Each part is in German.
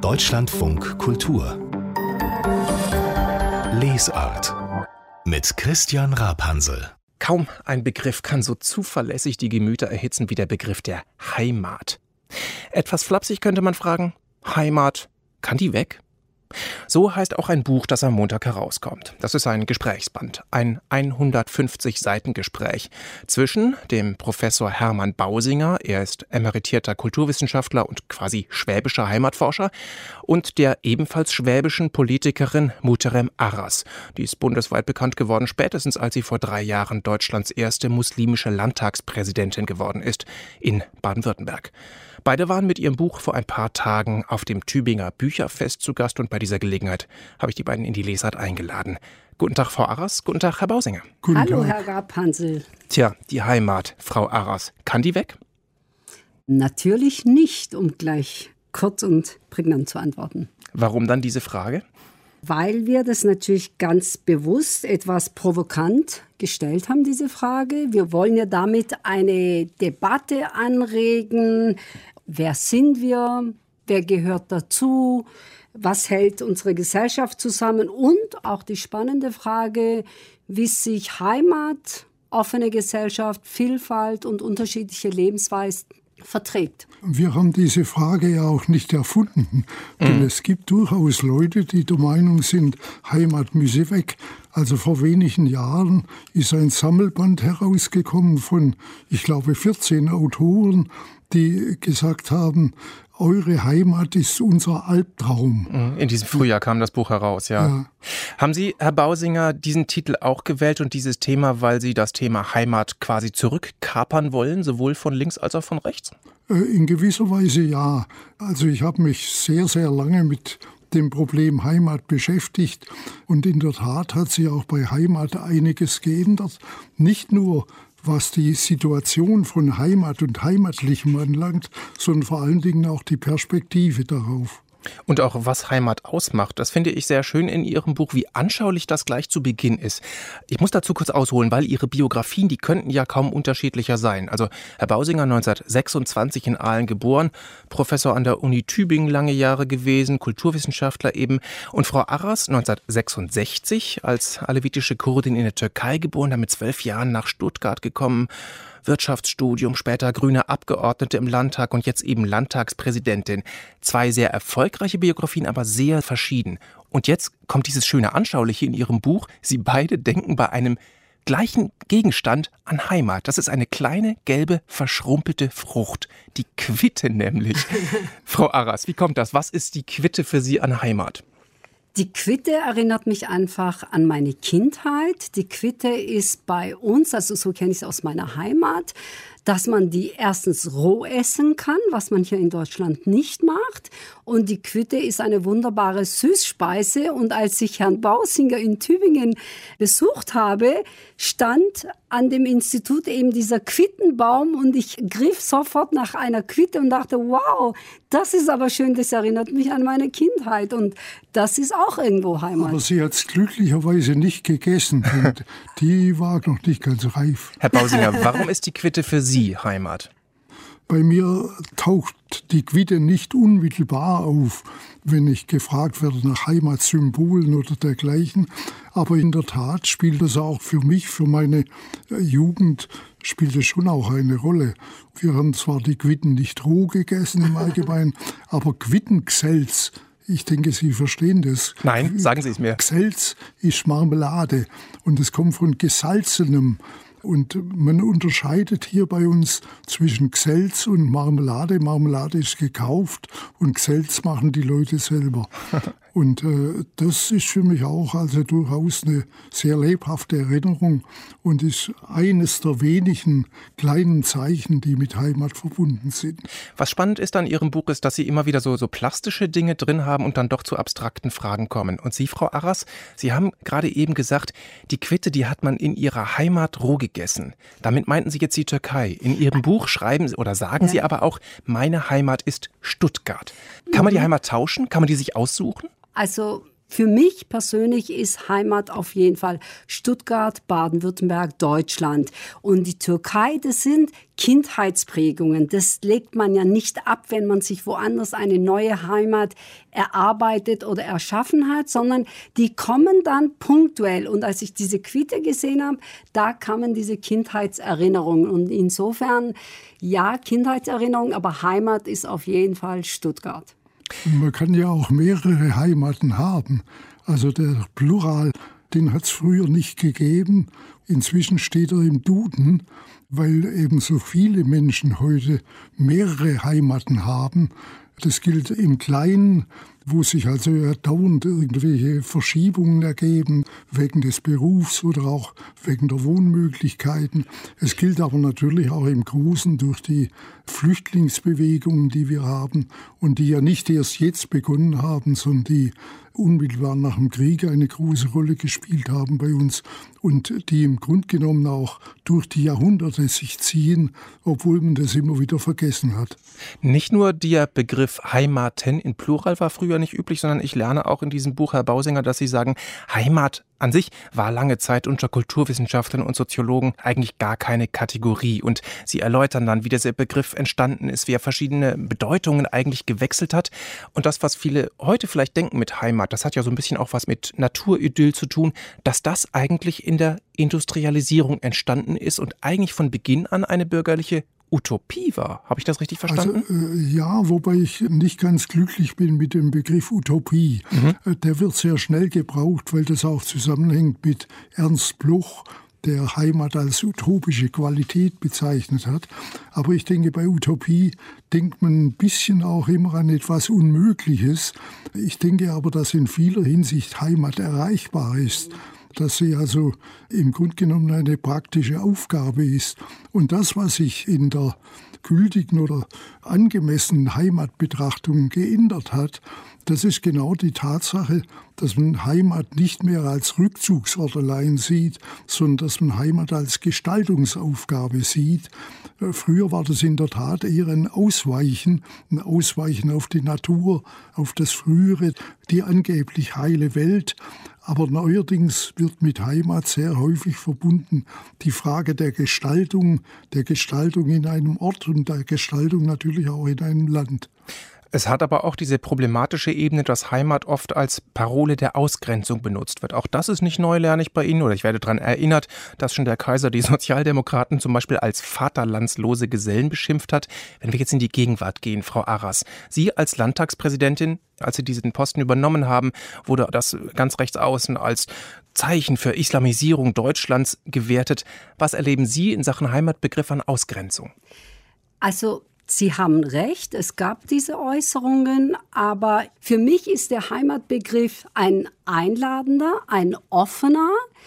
Deutschlandfunk Kultur Lesart mit Christian Rapansel. Kaum ein Begriff kann so zuverlässig die Gemüter erhitzen wie der Begriff der Heimat. Etwas flapsig könnte man fragen, Heimat, kann die weg? So heißt auch ein Buch, das am Montag herauskommt. Das ist ein Gesprächsband, ein 150-Seiten-Gespräch zwischen dem Professor Hermann Bausinger, er ist emeritierter Kulturwissenschaftler und quasi schwäbischer Heimatforscher, und der ebenfalls schwäbischen Politikerin Muhterem Aras. Die ist bundesweit bekannt geworden, spätestens als sie vor 3 Jahren Deutschlands erste muslimische Landtagspräsidentin geworden ist, in Baden-Württemberg. Beide waren mit ihrem Buch vor ein paar Tagen auf dem Tübinger Bücherfest zu Gast und bei dieser Gelegenheit habe ich die beiden in die Lesart eingeladen. Guten Tag, Frau Aras. Guten Tag, Herr Bausinger. Hallo, Herr Rapansel. Tja, die Heimat, Frau Aras, kann die weg? Natürlich nicht, um gleich kurz und prägnant zu antworten. Warum dann diese Frage? Weil wir das natürlich ganz bewusst etwas provokant gestellt haben, diese Frage. Wir wollen ja damit eine Debatte anregen. Wer sind wir? Wer gehört dazu? Was hält unsere Gesellschaft zusammen? Und auch die spannende Frage, wie sich Heimat, offene Gesellschaft, Vielfalt und unterschiedliche Lebensweisen verträgt. Wir haben diese Frage ja auch nicht erfunden, denn es gibt durchaus Leute, die der Meinung sind, Heimat müsse weg. Also vor wenigen Jahren ist ein Sammelband herausgekommen von, ich glaube, 14 Autoren, die gesagt haben, eure Heimat ist unser Albtraum. In diesem Frühjahr kam das Buch heraus, ja. Haben Sie, Herr Bausinger, diesen Titel auch gewählt und dieses Thema, weil Sie das Thema Heimat quasi zurückkapern wollen, sowohl von links als auch von rechts? In gewisser Weise ja. Also ich habe mich sehr, sehr lange mit dem Problem Heimat beschäftigt und in der Tat hat sich auch bei Heimat einiges geändert. Nicht nur was die Situation von Heimat und Heimatlichem anlangt, sondern vor allen Dingen auch die Perspektive darauf. Und auch was Heimat ausmacht, das finde ich sehr schön in Ihrem Buch, wie anschaulich das gleich zu Beginn ist. Ich muss dazu kurz ausholen, weil Ihre Biografien, die könnten ja kaum unterschiedlicher sein. Also Herr Bausinger 1926 in Aalen geboren, Professor an der Uni Tübingen lange Jahre gewesen, Kulturwissenschaftler eben. Und Frau Aras 1966 als alevitische Kurdin in der Türkei geboren, dann mit 12 Jahren nach Stuttgart gekommen. Wirtschaftsstudium, später grüne Abgeordnete im Landtag und jetzt eben Landtagspräsidentin. 2 sehr erfolgreiche Biografien, aber sehr verschieden. Und jetzt kommt dieses schöne Anschauliche in Ihrem Buch. Sie beide denken bei einem gleichen Gegenstand an Heimat. Das ist eine kleine, gelbe, verschrumpelte Frucht. Die Quitte nämlich. Frau Aras, wie kommt das? Was ist die Quitte für Sie an Heimat? Die Quitte erinnert mich einfach an meine Kindheit. Die Quitte ist bei uns, also so kenne ich es aus meiner Heimat, dass man die erstens roh essen kann, was man hier in Deutschland nicht macht. Und die Quitte ist eine wunderbare Süßspeise. Und als ich Herrn Bausinger in Tübingen besucht habe, stand an dem Institut eben dieser Quittenbaum und ich griff sofort nach einer Quitte und dachte, wow, das ist aber schön, das erinnert mich an meine Kindheit und das ist auch irgendwo Heimat. Aber sie hat es glücklicherweise nicht gegessen und die war noch nicht ganz reif. Herr Bausinger, warum ist die Quitte für Sie Heimat? Bei mir taucht die Quitte nicht unmittelbar auf, wenn ich gefragt werde nach Heimatsymbolen oder dergleichen. Aber in der Tat spielt das auch für mich, für meine Jugend, spielt es schon auch eine Rolle. Wir haben zwar die Quitten nicht roh gegessen im Allgemeinen, aber Quittenxelz, ich denke, Sie verstehen das. Nein, sagen Sie es mir. Xelz ist Marmelade und es kommt von gesalzenem. Und man unterscheidet hier bei uns zwischen Xelz und Marmelade. Marmelade ist gekauft und Xelz machen die Leute selber. Und das ist für mich auch also durchaus eine sehr lebhafte Erinnerung und ist eines der wenigen kleinen Zeichen, die mit Heimat verbunden sind. Was spannend ist an Ihrem Buch ist, dass Sie immer wieder so plastische Dinge drin haben und dann doch zu abstrakten Fragen kommen. Und Sie, Frau Aras, Sie haben gerade eben gesagt, die Quitte, die hat man in Ihrer Heimat roh gegessen. Damit meinten Sie jetzt die Türkei. In Ihrem Buch schreiben Sie oder sagen Sie aber auch, meine Heimat ist Stuttgart. Kann man die Heimat tauschen? Kann man die sich aussuchen? Also Für mich persönlich ist Heimat auf jeden Fall Stuttgart, Baden-Württemberg, Deutschland. Und die Türkei, das sind Kindheitsprägungen. Das legt man ja nicht ab, wenn man sich woanders eine neue Heimat erarbeitet oder erschaffen hat, sondern die kommen dann punktuell. Und als ich diese Quitte gesehen habe, da kamen diese Kindheitserinnerungen. Und insofern, ja, Kindheitserinnerungen, aber Heimat ist auf jeden Fall Stuttgart. Man kann ja auch mehrere Heimaten haben. Also der Plural, den hat es früher nicht gegeben. Inzwischen steht er im Duden, weil eben so viele Menschen heute mehrere Heimaten haben. Das gilt im Kleinen, wo sich also ja dauernd irgendwelche Verschiebungen ergeben, wegen des Berufs oder auch wegen der Wohnmöglichkeiten. Es gilt aber natürlich auch im Großen durch die Flüchtlingsbewegungen, die wir haben und die ja nicht erst jetzt begonnen haben, sondern die unmittelbar nach dem Krieg eine große Rolle gespielt haben bei uns und die im Grunde genommen auch durch die Jahrhunderte sich ziehen, obwohl man das immer wieder vergessen hat. Nicht nur der Begriff Heimaten in Plural war früher nicht üblich, sondern ich lerne auch in diesem Buch, Herr Bausinger, dass Sie sagen, Heimat an sich war lange Zeit unter Kulturwissenschaftlern und Soziologen eigentlich gar keine Kategorie. Und Sie erläutern dann, wie dieser Begriff entstanden ist, wie er verschiedene Bedeutungen eigentlich gewechselt hat. Und das, was viele heute vielleicht denken mit Heimat, das hat ja so ein bisschen auch was mit Naturidyll zu tun, dass das eigentlich in der Industrialisierung entstanden ist und eigentlich von Beginn an eine bürgerliche Utopie war. Habe ich das richtig verstanden? Also, ja, wobei ich nicht ganz glücklich bin mit dem Begriff Utopie. Der wird sehr schnell gebraucht, weil das auch zusammenhängt mit Ernst Bloch, der Heimat als utopische Qualität bezeichnet hat. Aber ich denke, bei Utopie denkt man ein bisschen auch immer an etwas Unmögliches. Ich denke aber, dass in vieler Hinsicht Heimat erreichbar ist, dass sie also im Grunde genommen eine praktische Aufgabe ist. Und das, was sich in der gültigen oder angemessenen Heimatbetrachtung geändert hat, das ist genau die Tatsache, dass man Heimat nicht mehr als Rückzugsort allein sieht, sondern dass man Heimat als Gestaltungsaufgabe sieht. Früher war das in der Tat eher ein Ausweichen auf die Natur, auf das Frühere, die angeblich heile Welt. Aber neuerdings wird mit Heimat sehr häufig verbunden die Frage der Gestaltung in einem Ort und der Gestaltung natürlich auch in einem Land. Es hat aber auch diese problematische Ebene, dass Heimat oft als Parole der Ausgrenzung benutzt wird. Auch das ist nicht neu, lerne ich bei Ihnen, oder ich werde daran erinnert, dass schon der Kaiser die Sozialdemokraten zum Beispiel als vaterlandslose Gesellen beschimpft hat. Wenn wir jetzt in die Gegenwart gehen, Frau Arras, Sie als Landtagspräsidentin, als Sie diesen Posten übernommen haben, wurde das ganz rechts außen als Zeichen für Islamisierung Deutschlands gewertet. Was erleben Sie in Sachen Heimatbegriff an Ausgrenzung? Also Sie haben recht, es gab diese Äußerungen, aber für mich ist der Heimatbegriff ein einladender, ein offener,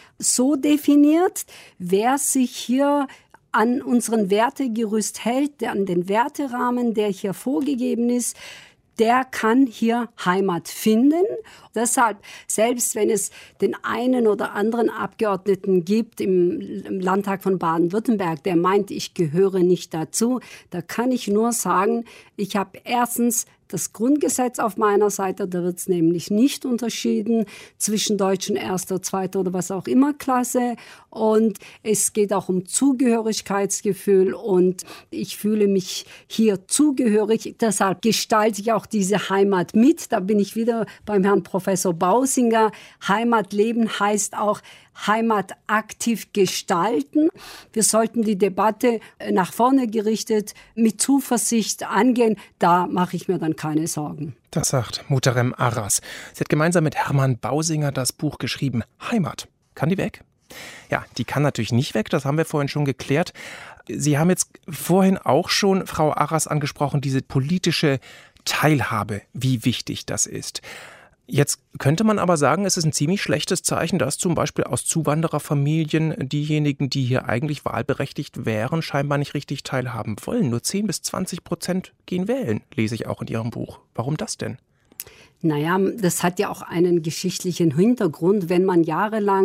so definiert, wer sich hier an unseren Wertegerüst hält, an den Werterahmen, der hier vorgegeben ist, der kann hier Heimat finden. Deshalb, selbst wenn es den einen oder anderen Abgeordneten gibt im Landtag von Baden-Württemberg, der meint, ich gehöre nicht dazu, da kann ich nur sagen, ich habe erstens das Grundgesetz auf meiner Seite, da wird es nämlich nicht unterschieden zwischen deutschen erster, zweiter oder was auch immer Klasse. Und es geht auch um Zugehörigkeitsgefühl und ich fühle mich hier zugehörig. Deshalb gestalte ich auch diese Heimat mit. Da bin ich wieder beim Herrn Professor Bausinger. Heimatleben heißt auch Heimat aktiv gestalten. Wir sollten die Debatte nach vorne gerichtet mit Zuversicht angehen. Da mache ich mir dann keine Sorgen. Das sagt Muhterem Arras. Sie hat gemeinsam mit Hermann Bausinger das Buch geschrieben. Heimat. Kann die weg? Ja, die kann natürlich nicht weg, das haben wir vorhin schon geklärt. Sie haben jetzt vorhin auch schon, Frau Arras, angesprochen, diese politische Teilhabe, wie wichtig das ist. Jetzt könnte man aber sagen, es ist ein ziemlich schlechtes Zeichen, dass zum Beispiel aus Zuwandererfamilien diejenigen, die hier eigentlich wahlberechtigt wären, scheinbar nicht richtig teilhaben wollen. Nur 10-20% gehen wählen, lese ich auch in Ihrem Buch. Warum das denn? Naja, das hat ja auch einen geschichtlichen Hintergrund. Wenn man jahrelang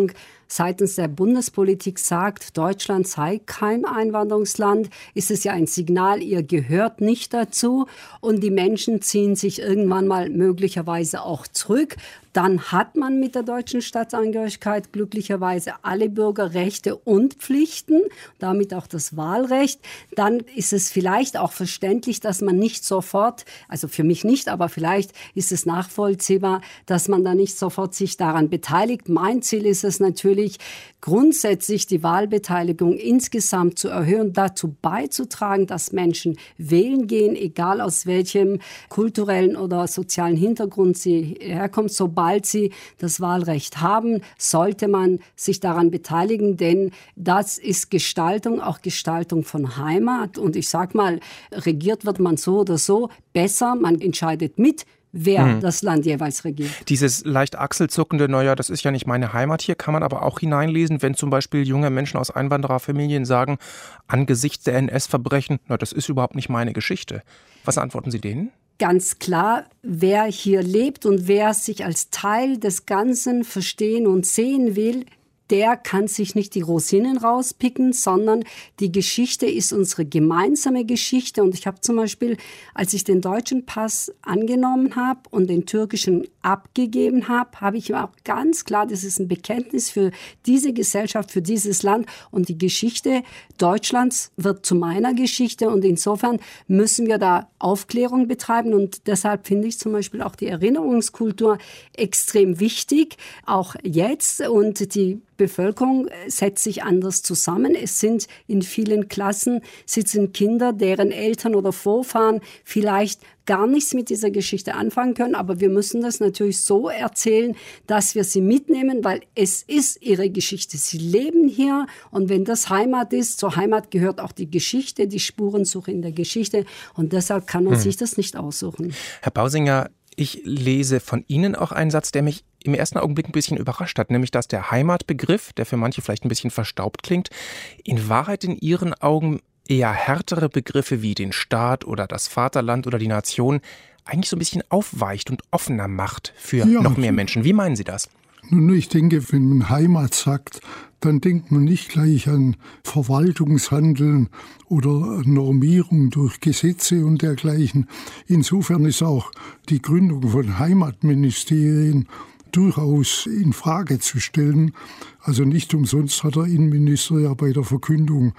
seitens der Bundespolitik sagt, Deutschland sei kein Einwanderungsland, ist es ja ein Signal, ihr gehört nicht dazu und die Menschen ziehen sich irgendwann mal möglicherweise auch zurück. Dann hat man mit der deutschen Staatsangehörigkeit glücklicherweise alle Bürgerrechte und Pflichten, damit auch das Wahlrecht. Dann ist es vielleicht auch verständlich, dass man nicht sofort, also für mich nicht, aber vielleicht ist es nachvollziehbar, dass man da nicht sofort sich daran beteiligt. Mein Ziel ist es natürlich, grundsätzlich die Wahlbeteiligung insgesamt zu erhöhen, dazu beizutragen, dass Menschen wählen gehen, egal aus welchem kulturellen oder sozialen Hintergrund sie herkommen. Sobald sie das Wahlrecht haben, sollte man sich daran beteiligen, denn das ist Gestaltung, auch Gestaltung von Heimat. Und ich sag mal, regiert wird man so oder so besser, man entscheidet mit, wer das Land jeweils regiert. Dieses leicht achselzuckende, naja, das ist ja nicht meine Heimat hier, kann man aber auch hineinlesen, wenn zum Beispiel junge Menschen aus Einwandererfamilien sagen, angesichts der NS-Verbrechen, na, das ist überhaupt nicht meine Geschichte. Was antworten Sie denen? Ganz klar, wer hier lebt und wer sich als Teil des Ganzen verstehen und sehen will, der kann sich nicht die Rosinen rauspicken, sondern die Geschichte ist unsere gemeinsame Geschichte. Und ich habe zum Beispiel, als ich den deutschen Pass angenommen habe und den türkischen abgegeben habe, habe ich auch ganz klar, das ist ein Bekenntnis für diese Gesellschaft, für dieses Land. Und die Geschichte Deutschlands wird zu meiner Geschichte. Und insofern müssen wir da Aufklärung betreiben. Und deshalb finde ich zum Beispiel auch die Erinnerungskultur extrem wichtig, auch jetzt. Und die Bevölkerung setzt sich anders zusammen. Es sind in vielen Klassen sitzen Kinder, deren Eltern oder Vorfahren vielleicht gar nichts mit dieser Geschichte anfangen können. Aber wir müssen das natürlich so erzählen, dass wir sie mitnehmen, weil es ist ihre Geschichte. Sie leben hier und wenn das Heimat ist, zur Heimat gehört auch die Geschichte, die Spurensuche in der Geschichte. Und deshalb kann man sich das nicht aussuchen. Herr Bausinger, ich lese von Ihnen auch einen Satz, der mich im ersten Augenblick ein bisschen überrascht hat, nämlich dass der Heimatbegriff, der für manche vielleicht ein bisschen verstaubt klingt, in Wahrheit in Ihren Augen eher härtere Begriffe wie den Staat oder das Vaterland oder die Nation eigentlich so ein bisschen aufweicht und offener macht für noch mehr Menschen. Wie meinen Sie das? Nun, ich denke, wenn man Heimat sagt, dann denkt man nicht gleich an Verwaltungshandeln oder Normierung durch Gesetze und dergleichen. Insofern ist auch die Gründung von Heimatministerien durchaus in Frage zu stellen. Also nicht umsonst hat der Innenminister ja bei der Verkündung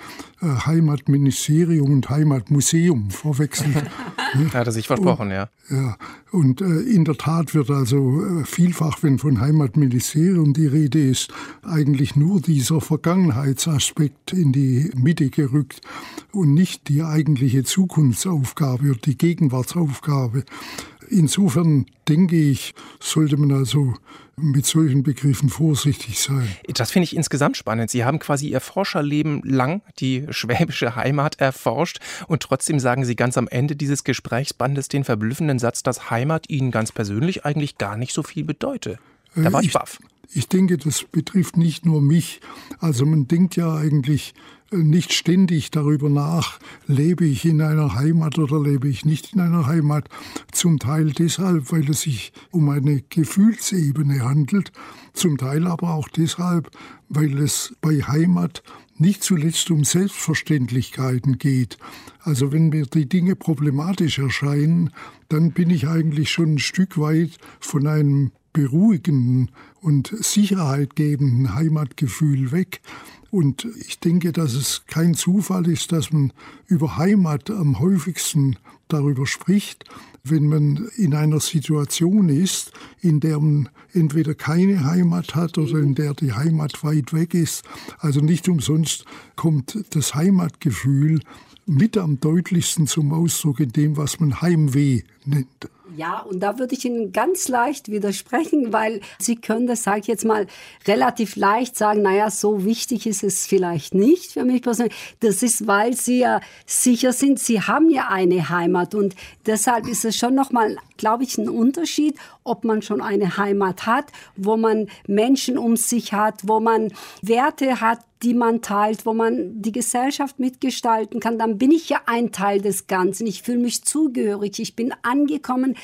Heimatministerium und Heimatmuseum verwechselt. Hat er sich versprochen, ja. Ja, und in der Tat wird also vielfach, wenn von Heimatministerium die Rede ist, eigentlich nur dieser Vergangenheitsaspekt in die Mitte gerückt und nicht die eigentliche Zukunftsaufgabe oder die Gegenwartsaufgabe. Insofern denke ich, sollte man also mit solchen Begriffen vorsichtig sein. Das finde ich insgesamt spannend. Sie haben quasi Ihr Forscherleben lang die schwäbische Heimat erforscht und trotzdem sagen Sie ganz am Ende dieses Gesprächsbandes den verblüffenden Satz, dass Heimat Ihnen ganz persönlich eigentlich gar nicht so viel bedeute. Da war ich baff. Ich denke, das betrifft nicht nur mich. Also man denkt ja eigentlich nicht ständig darüber nach, lebe ich in einer Heimat oder lebe ich nicht in einer Heimat. Zum Teil deshalb, weil es sich um eine Gefühlsebene handelt. Zum Teil aber auch deshalb, weil es bei Heimat nicht zuletzt um Selbstverständlichkeiten geht. Also wenn mir die Dinge problematisch erscheinen, dann bin ich eigentlich schon ein Stück weit von einem beruhigenden und sicherheitgebenden Heimatgefühl weg. Und ich denke, dass es kein Zufall ist, dass man über Heimat am häufigsten darüber spricht, wenn man in einer Situation ist, in der man entweder keine Heimat hat oder in der die Heimat weit weg ist. Also nicht umsonst kommt das Heimatgefühl mit am deutlichsten zum Ausdruck in dem, was man Heimweh nennt. Ja, und da würde ich Ihnen ganz leicht widersprechen, weil Sie können das, sage ich jetzt mal, relativ leicht sagen, naja, so wichtig ist es vielleicht nicht für mich persönlich. Das ist, weil Sie ja sicher sind, Sie haben ja eine Heimat und deshalb ist es schon nochmal, glaube ich, ein Unterschied, ob man schon eine Heimat hat, wo man Menschen um sich hat, wo man Werte hat, die man teilt, wo man die Gesellschaft mitgestalten kann, dann bin ich ja ein Teil des Ganzen. Ich fühle mich zugehörig, ich bin angekommen,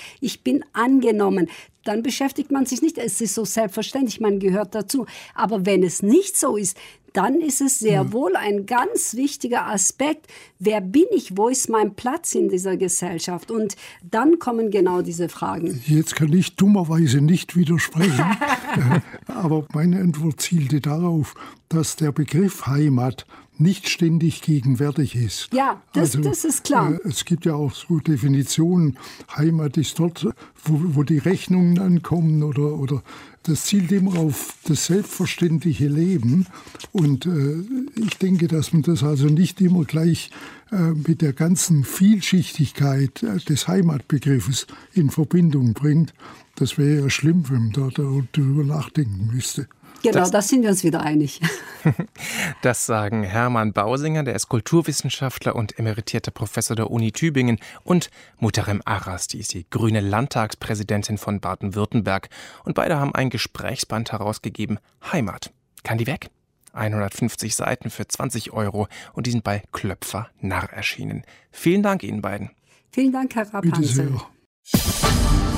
ich bin angenommen, dann beschäftigt man sich nicht. Es ist so selbstverständlich, man gehört dazu. Aber wenn es nicht so ist, dann ist es sehr wohl ein ganz wichtiger Aspekt. Wer bin ich? Wo ist mein Platz in dieser Gesellschaft? Und dann kommen genau diese Fragen. Jetzt kann ich dummerweise nicht widersprechen, aber meine Antwort zielte darauf, dass der Begriff Heimat nicht ständig gegenwärtig ist. Ja, das ist klar. Es gibt ja auch so Definitionen. Heimat ist dort, wo die Rechnungen ankommen oder das zielt immer auf das selbstverständliche Leben. Und ich denke, dass man das also nicht immer gleich mit der ganzen Vielschichtigkeit des Heimatbegriffes in Verbindung bringt. Das wäre ja schlimm, wenn man da darüber nachdenken müsste. Genau, da sind wir uns wieder einig. Das sagen Hermann Bausinger, der ist Kulturwissenschaftler und emeritierter Professor der Uni Tübingen, und Muhterem Aras, die ist die grüne Landtagspräsidentin von Baden-Württemberg. Und beide haben ein Gesprächsband herausgegeben, Heimat. Kann die weg? 150 Seiten für 20 €, und die sind bei Klöpfer Narr erschienen. Vielen Dank Ihnen beiden. Vielen Dank, Herr Rapanzel. Bitte sehr.